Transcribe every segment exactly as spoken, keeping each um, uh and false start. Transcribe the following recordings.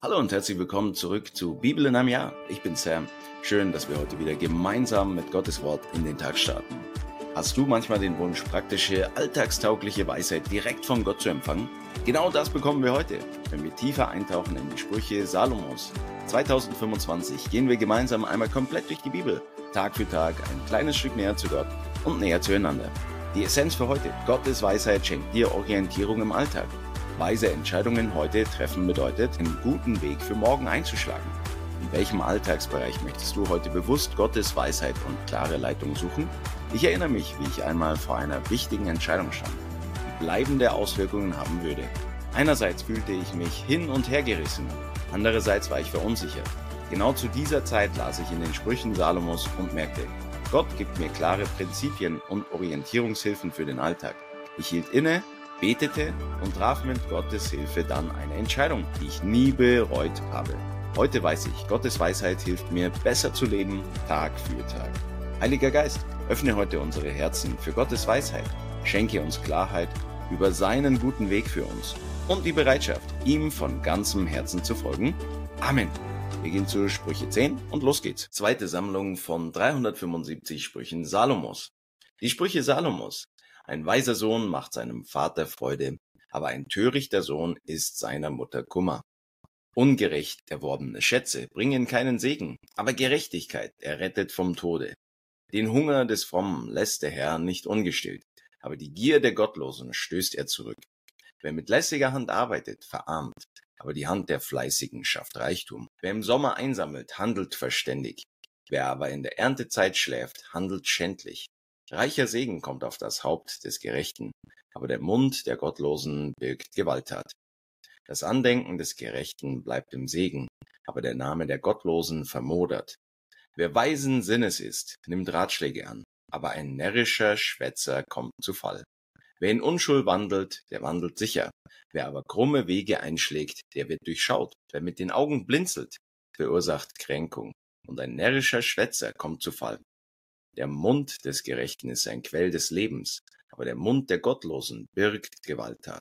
Hallo und herzlich willkommen zurück zu Bibel in einem Jahr. Ich bin Sam. Schön, dass wir heute wieder gemeinsam mit Gottes Wort in den Tag starten. Hast du manchmal den Wunsch, praktische, alltagstaugliche Weisheit direkt von Gott zu empfangen? Genau das bekommen wir heute, wenn wir tiefer eintauchen in die Sprüche Salomos. zweitausendfünfundzwanzig gehen wir gemeinsam einmal komplett durch die Bibel, Tag für Tag ein kleines Stück näher zu Gott und näher zueinander. Die Essenz für heute: Gottes Weisheit schenkt dir Orientierung im Alltag. Weise Entscheidungen heute treffen bedeutet, einen guten Weg für morgen einzuschlagen. In welchem Alltagsbereich möchtest du heute bewusst Gottes Weisheit und klare Leitung suchen? Ich erinnere mich, wie ich einmal vor einer wichtigen Entscheidung stand, die bleibende Auswirkungen haben würde. Einerseits fühlte ich mich hin und her gerissen, andererseits war ich verunsichert. Genau zu dieser Zeit las ich in den Sprüchen Salomos und merkte, Gott gibt mir klare Prinzipien und Orientierungshilfen für den Alltag. Ich hielt inne, betete und traf mit Gottes Hilfe dann eine Entscheidung, die ich nie bereut habe. Heute weiß ich, Gottes Weisheit hilft mir, besser zu leben, Tag für Tag. Heiliger Geist, öffne heute unsere Herzen für Gottes Weisheit, schenke uns Klarheit über seinen guten Weg für uns und die Bereitschaft, ihm von ganzem Herzen zu folgen. Amen. Wir gehen zu Sprüche zehn und los geht's. Zweite Sammlung von dreihundertfünfundsiebzig Sprüchen Salomos. Die Sprüche Salomos. Ein weiser Sohn macht seinem Vater Freude, aber ein törichter Sohn ist seiner Mutter Kummer. Ungerecht erworbene Schätze bringen keinen Segen, aber Gerechtigkeit errettet vom Tode. Den Hunger des Frommen lässt der Herr nicht ungestillt, aber die Gier der Gottlosen stößt er zurück. Wer mit lässiger Hand arbeitet, verarmt, aber die Hand der Fleißigen schafft Reichtum. Wer im Sommer einsammelt, handelt verständig, wer aber in der Erntezeit schläft, handelt schändlich. Reicher Segen kommt auf das Haupt des Gerechten, aber der Mund der Gottlosen birgt Gewalttat. Das Andenken des Gerechten bleibt im Segen, aber der Name der Gottlosen vermodert. Wer weisen Sinnes ist, nimmt Ratschläge an, aber ein närrischer Schwätzer kommt zu Fall. Wer in Unschuld wandelt, der wandelt sicher, wer aber krumme Wege einschlägt, der wird durchschaut. Wer mit den Augen blinzelt, verursacht Kränkung, und ein närrischer Schwätzer kommt zu Fall. Der Mund des Gerechten ist ein Quell des Lebens, aber der Mund der Gottlosen birgt Gewalttat.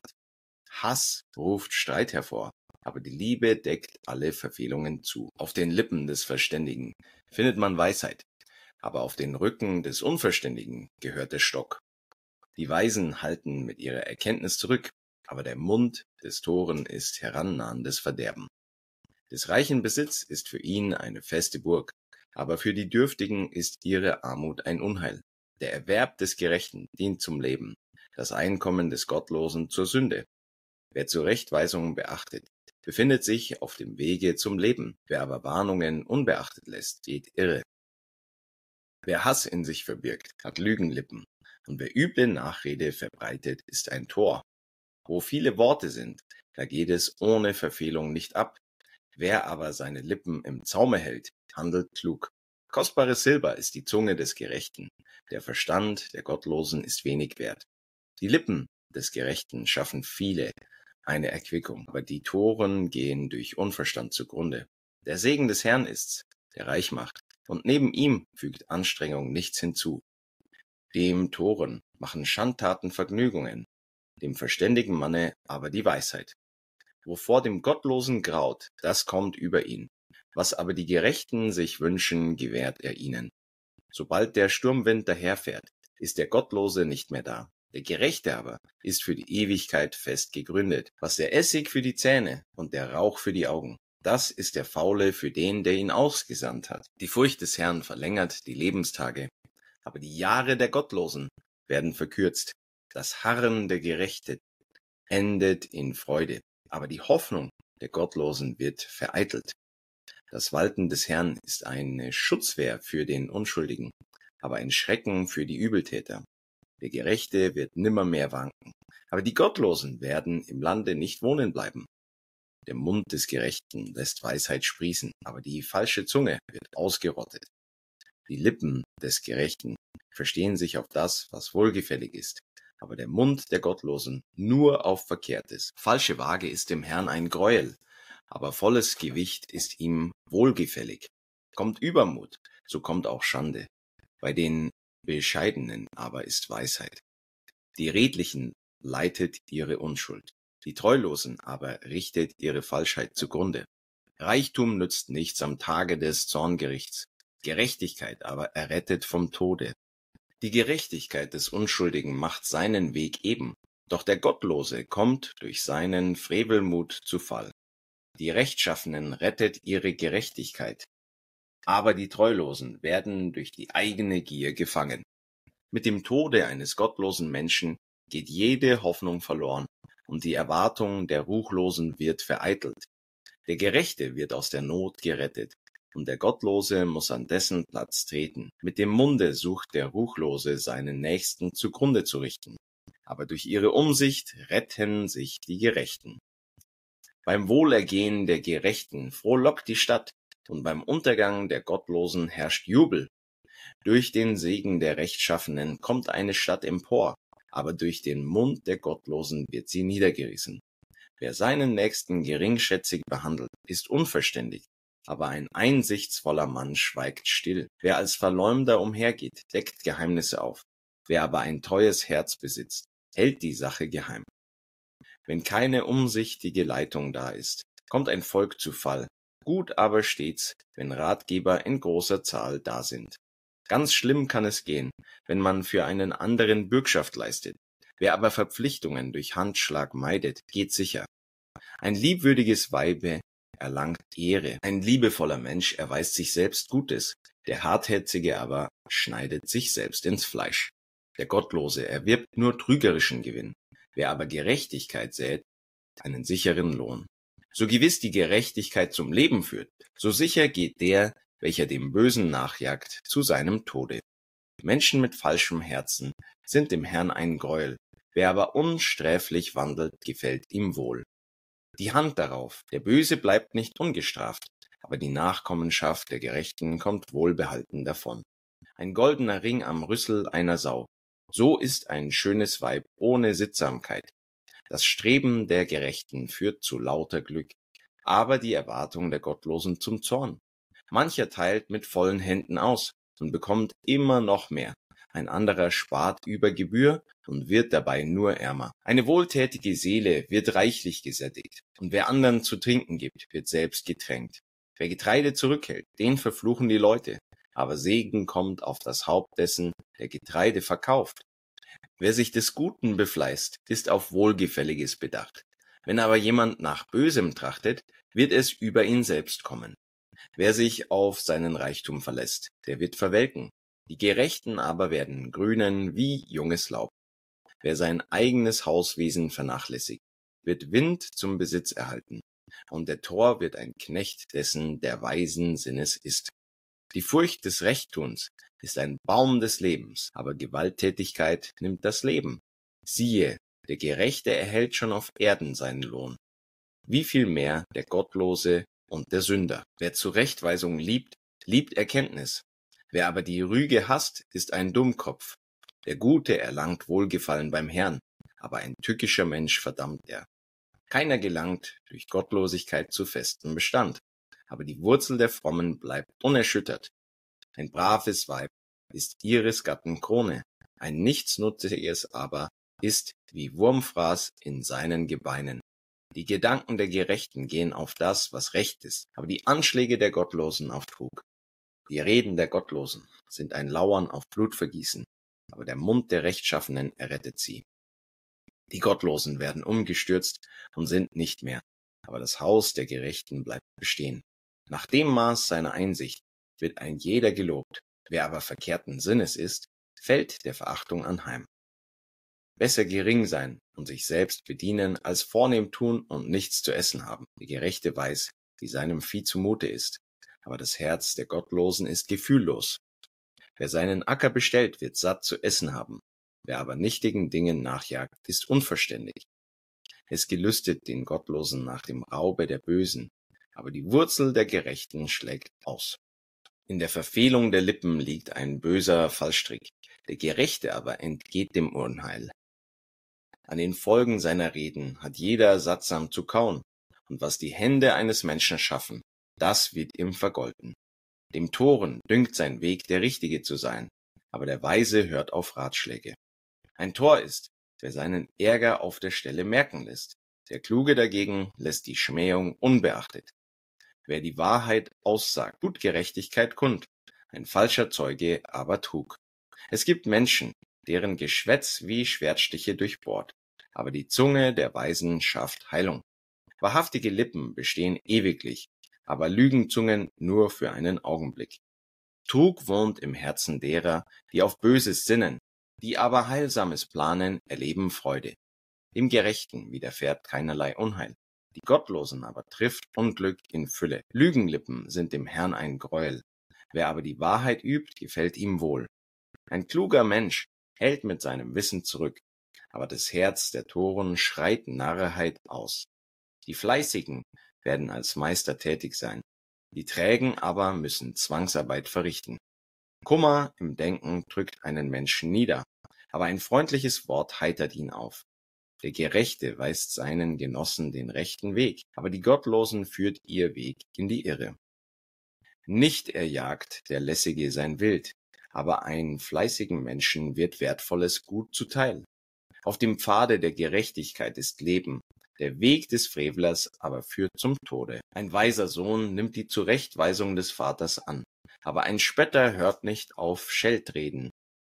Hass ruft Streit hervor, aber die Liebe deckt alle Verfehlungen zu. Auf den Lippen des Verständigen findet man Weisheit, aber auf den Rücken des Unverständigen gehört der Stock. Die Weisen halten mit ihrer Erkenntnis zurück, aber der Mund des Toren ist herannahendes Verderben. Des reichen Besitz ist für ihn eine feste Burg, aber für die Dürftigen ist ihre Armut ein Unheil. Der Erwerb des Gerechten dient zum Leben, das Einkommen des Gottlosen zur Sünde. Wer Zurechtweisungen beachtet, befindet sich auf dem Wege zum Leben. Wer aber Warnungen unbeachtet lässt, geht irre. Wer Hass in sich verbirgt, hat Lügenlippen, und wer üble Nachrede verbreitet, ist ein Tor. Wo viele Worte sind, da geht es ohne Verfehlung nicht ab. Wer aber seine Lippen im Zaume hält, handelt klug. Kostbares Silber ist die Zunge des Gerechten, der Verstand der Gottlosen ist wenig wert. Die Lippen des Gerechten schaffen viele eine Erquickung, aber die Toren gehen durch Unverstand zugrunde. Der Segen des Herrn ist's, der reich macht, und neben ihm fügt Anstrengung nichts hinzu. Dem Toren machen Schandtaten Vergnügungen, dem verständigen Manne aber die Weisheit. Wovor dem Gottlosen graut, das kommt über ihn. Was aber die Gerechten sich wünschen, gewährt er ihnen. Sobald der Sturmwind daherfährt, ist der Gottlose nicht mehr da. Der Gerechte aber ist für die Ewigkeit fest gegründet. Was der Essig für die Zähne und der Rauch für die Augen, das ist der Faule für den, der ihn ausgesandt hat. Die Furcht des Herrn verlängert die Lebenstage, aber die Jahre der Gottlosen werden verkürzt. Das Harren der Gerechten endet in Freude, aber die Hoffnung der Gottlosen wird vereitelt. Das Walten des Herrn ist eine Schutzwehr für den Unschuldigen, aber ein Schrecken für die Übeltäter. Der Gerechte wird nimmermehr wanken, aber die Gottlosen werden im Lande nicht wohnen bleiben. Der Mund des Gerechten lässt Weisheit sprießen, aber die falsche Zunge wird ausgerottet. Die Lippen des Gerechten verstehen sich auf das, was wohlgefällig ist, aber der Mund der Gottlosen nur auf Verkehrtes. Falsche Waage ist dem Herrn ein Greuel, aber volles Gewicht ist ihm wohlgefällig. Kommt Übermut, so kommt auch Schande. Bei den Bescheidenen aber ist Weisheit. Die Redlichen leitet ihre Unschuld, die Treulosen aber richtet ihre Falschheit zugrunde. Reichtum nützt nichts am Tage des Zorngerichts, Gerechtigkeit aber errettet vom Tode. Die Gerechtigkeit des Unschuldigen macht seinen Weg eben, doch der Gottlose kommt durch seinen Frevelmut zu Fall. Die Rechtschaffenen rettet ihre Gerechtigkeit, aber die Treulosen werden durch die eigene Gier gefangen. Mit dem Tode eines gottlosen Menschen geht jede Hoffnung verloren und die Erwartung der Ruchlosen wird vereitelt. Der Gerechte wird aus der Not gerettet und der Gottlose muss an dessen Platz treten. Mit dem Munde sucht der Ruchlose seinen Nächsten zugrunde zu richten, aber durch ihre Umsicht retten sich die Gerechten. Beim Wohlergehen der Gerechten frohlockt die Stadt und beim Untergang der Gottlosen herrscht Jubel. Durch den Segen der Rechtschaffenen kommt eine Stadt empor, aber durch den Mund der Gottlosen wird sie niedergerissen. Wer seinen Nächsten geringschätzig behandelt, ist unverständig, aber ein einsichtsvoller Mann schweigt still. Wer als Verleumder umhergeht, deckt Geheimnisse auf. Wer aber ein treues Herz besitzt, hält die Sache geheim. Wenn keine umsichtige Leitung da ist, kommt ein Volk zu Fall. Gut aber steht's, wenn Ratgeber in großer Zahl da sind. Ganz schlimm kann es gehen, wenn man für einen anderen Bürgschaft leistet. Wer aber Verpflichtungen durch Handschlag meidet, geht sicher. Ein liebwürdiges Weibe erlangt Ehre. Ein liebevoller Mensch erweist sich selbst Gutes. Der Hartherzige aber schneidet sich selbst ins Fleisch. Der Gottlose erwirbt nur trügerischen Gewinn. Wer aber Gerechtigkeit sät, einen sicheren Lohn. So gewiss die Gerechtigkeit zum Leben führt, so sicher geht der, welcher dem Bösen nachjagt, zu seinem Tode. Menschen mit falschem Herzen sind dem Herrn ein Greuel, wer aber unsträflich wandelt, gefällt ihm wohl. Die Hand darauf, der Böse bleibt nicht ungestraft, aber die Nachkommenschaft der Gerechten kommt wohlbehalten davon. Ein goldener Ring am Rüssel einer Sau, so ist ein schönes Weib ohne Sittsamkeit. Das Streben der Gerechten führt zu lauter Glück, aber die Erwartung der Gottlosen zum Zorn. Mancher teilt mit vollen Händen aus und bekommt immer noch mehr. Ein anderer spart über Gebühr und wird dabei nur ärmer. Eine wohltätige Seele wird reichlich gesättigt, und wer anderen zu trinken gibt, wird selbst getränkt. Wer Getreide zurückhält, den verfluchen die Leute, aber Segen kommt auf das Haupt dessen, der Getreide verkauft. Wer sich des Guten befleißt, ist auf Wohlgefälliges bedacht. Wenn aber jemand nach Bösem trachtet, wird es über ihn selbst kommen. Wer sich auf seinen Reichtum verlässt, der wird verwelken. Die Gerechten aber werden grünen wie junges Laub. Wer sein eigenes Hauswesen vernachlässigt, wird Wind zum Besitz erhalten. Und der Tor wird ein Knecht dessen, der weisen Sinnes ist. Die Furcht des Rechttuns ist ein Baum des Lebens, aber Gewalttätigkeit nimmt das Leben. Siehe, der Gerechte erhält schon auf Erden seinen Lohn. Wie viel mehr der Gottlose und der Sünder. Wer Zurechtweisung liebt, liebt Erkenntnis. Wer aber die Rüge hasst, ist ein Dummkopf. Der Gute erlangt Wohlgefallen beim Herrn, aber ein tückischer Mensch verdammt er. Keiner gelangt durch Gottlosigkeit zu festem Bestand, aber die Wurzel der Frommen bleibt unerschüttert. Ein braves Weib ist ihres Gatten Krone, ein Nichtsnutziges aber ist wie Wurmfraß in seinen Gebeinen. Die Gedanken der Gerechten gehen auf das, was recht ist, aber die Anschläge der Gottlosen auf Trug. Die Reden der Gottlosen sind ein Lauern auf Blutvergießen, aber der Mund der Rechtschaffenen errettet sie. Die Gottlosen werden umgestürzt und sind nicht mehr, aber das Haus der Gerechten bleibt bestehen. Nach dem Maß seiner Einsicht wird ein jeder gelobt, wer aber verkehrten Sinnes ist, fällt der Verachtung anheim. Besser gering sein und sich selbst bedienen, als vornehm tun und nichts zu essen haben. Der Gerechte weiß, wie seinem Vieh zumute ist, aber das Herz der Gottlosen ist gefühllos. Wer seinen Acker bestellt, wird satt zu essen haben. Wer aber nichtigen Dingen nachjagt, ist unverständig. Es gelüstet den Gottlosen nach dem Raube der Bösen, aber die Wurzel der Gerechten schlägt aus. In der Verfehlung der Lippen liegt ein böser Fallstrick, der Gerechte aber entgeht dem Unheil. An den Folgen seiner Reden hat jeder sattsam zu kauen, und was die Hände eines Menschen schaffen, das wird ihm vergolten. Dem Toren dünkt sein Weg, der richtige zu sein, aber der Weise hört auf Ratschläge. Ein Tor ist, wer seinen Ärger auf der Stelle merken lässt. Der Kluge dagegen lässt die Schmähung unbeachtet. Wer die Wahrheit aussagt, tut Gerechtigkeit kund, ein falscher Zeuge aber trug. Es gibt Menschen, deren Geschwätz wie Schwertstiche durchbohrt, aber die Zunge der Weisen schafft Heilung. Wahrhaftige Lippen bestehen ewiglich, aber Lügenzungen nur für einen Augenblick. Trug wohnt im Herzen derer, die auf Böses sinnen, die aber Heilsames planen, erleben Freude. Dem Gerechten widerfährt keinerlei Unheil, die Gottlosen aber trifft Unglück in Fülle. Lügenlippen sind dem Herrn ein Greuel, wer aber die Wahrheit übt, gefällt ihm wohl. Ein kluger Mensch hält mit seinem Wissen zurück, aber das Herz der Toren schreit Narrheit aus. Die Fleißigen werden als Meister tätig sein, die Trägen aber müssen Zwangsarbeit verrichten. Kummer im Denken drückt einen Menschen nieder, aber ein freundliches Wort heitert ihn auf. Der Gerechte weist seinen Genossen den rechten Weg, aber die Gottlosen führt ihr Weg in die Irre. Nicht erjagt der Lässige sein Wild, aber einen fleißigen Menschen wird wertvolles Gut zuteil. Auf dem Pfade der Gerechtigkeit ist Leben, der Weg des Frevlers aber führt zum Tode. Ein weiser Sohn nimmt die Zurechtweisung des Vaters an, aber ein Spötter hört nicht auf Scheltreden.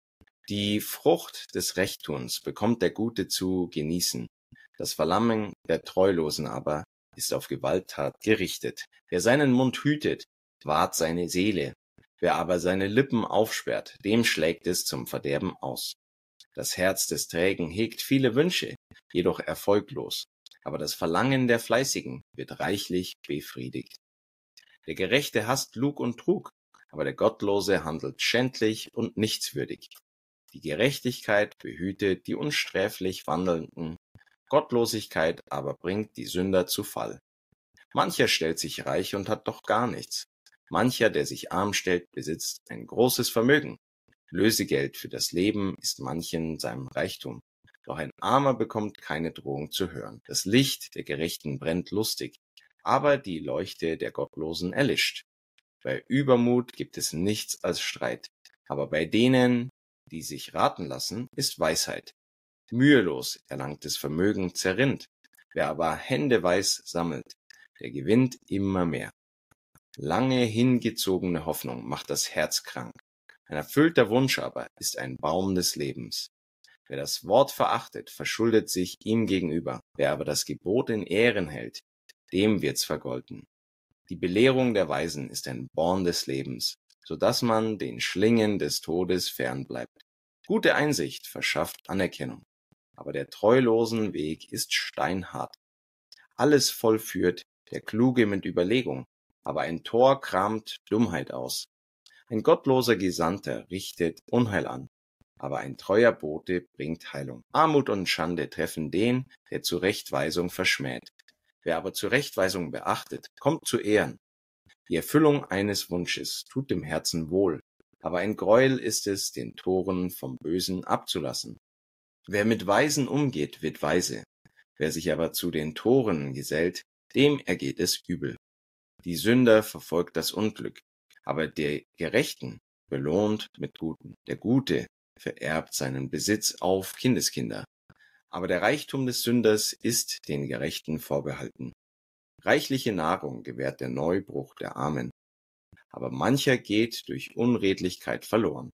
Die Frucht des Rechttuns bekommt der Gute zu genießen, das Verlangen der Treulosen aber ist auf Gewalttat gerichtet. Wer seinen Mund hütet, wahrt seine Seele, wer aber seine Lippen aufsperrt, dem schlägt es zum Verderben aus. Das Herz des Trägen hegt viele Wünsche, jedoch erfolglos, aber das Verlangen der Fleißigen wird reichlich befriedigt. Der Gerechte hasst Lug und Trug, aber der Gottlose handelt schändlich und nichtswürdig. Die Gerechtigkeit behütet die unsträflich Wandelnden, Gottlosigkeit aber bringt die Sünder zu Fall. Mancher stellt sich reich und hat doch gar nichts. Mancher, der sich arm stellt, besitzt ein großes Vermögen. Lösegeld für das Leben ist manchen seinem Reichtum. Doch ein Armer bekommt keine Drohung zu hören. Das Licht der Gerechten brennt lustig, aber die Leuchte der Gottlosen erlischt. Bei Übermut gibt es nichts als Streit, aber bei denen, die sich raten lassen, ist Weisheit. Mühelos erlangtes Vermögen zerrinnt, wer aber händeweis sammelt, der gewinnt immer mehr. Lange hingezogene Hoffnung macht das Herz krank, ein erfüllter Wunsch aber ist ein Baum des Lebens. Wer das Wort verachtet, verschuldet sich ihm gegenüber, wer aber das Gebot in Ehren hält, dem wird's vergolten. Die Belehrung der Weisen ist ein Born des Lebens, so dass man den Schlingen des Todes fern bleibt. Gute Einsicht verschafft Anerkennung, aber der treulosen Weg ist steinhart. Alles vollführt der Kluge mit Überlegung, aber ein Tor kramt Dummheit aus. Ein gottloser Gesandter richtet Unheil an, aber ein treuer Bote bringt Heilung. Armut und Schande treffen den, der Zurechtweisung verschmäht. Wer aber Zurechtweisung beachtet, kommt zu Ehren. Die Erfüllung eines Wunsches tut dem Herzen wohl, aber ein Greuel ist es, den Toren vom Bösen abzulassen. Wer mit Weisen umgeht, wird weise. Wer sich aber zu den Toren gesellt, dem ergeht es übel. Die Sünder verfolgt das Unglück, aber der Gerechten belohnt mit Guten. Der Gute vererbt seinen Besitz auf Kindeskinder, aber der Reichtum des Sünders ist den Gerechten vorbehalten. Reichliche Nahrung gewährt der Neubruch der Armen, aber mancher geht durch Unredlichkeit verloren.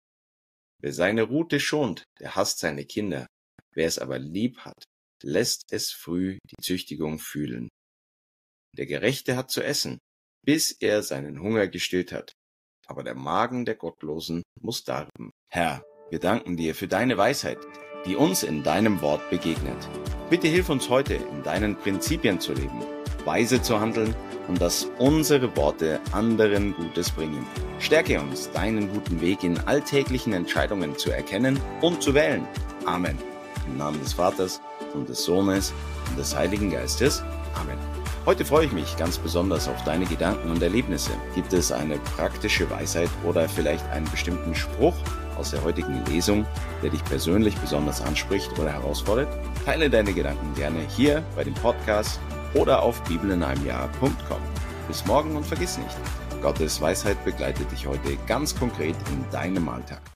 Wer seine Rute schont, der hasst seine Kinder, wer es aber lieb hat, lässt es früh die Züchtigung fühlen. Der Gerechte hat zu essen, bis er seinen Hunger gestillt hat, aber der Magen der Gottlosen muss darben. Herr, wir danken dir für deine Weisheit, die uns in deinem Wort begegnet. Bitte hilf uns heute, in deinen Prinzipien zu leben, weise zu handeln und dass unsere Worte anderen Gutes bringen. Stärke uns, deinen guten Weg in alltäglichen Entscheidungen zu erkennen und zu wählen. Amen. Im Namen des Vaters und des Sohnes und des Heiligen Geistes. Amen. Heute freue ich mich ganz besonders auf deine Gedanken und Erlebnisse. Gibt es eine praktische Weisheit oder vielleicht einen bestimmten Spruch aus der heutigen Lesung, der dich persönlich besonders anspricht oder herausfordert? Teile deine Gedanken gerne hier bei dem Podcast oder auf bibel in einem Jahr punkt com. Bis morgen und vergiss nicht, Gottes Weisheit begleitet dich heute ganz konkret in deinem Alltag.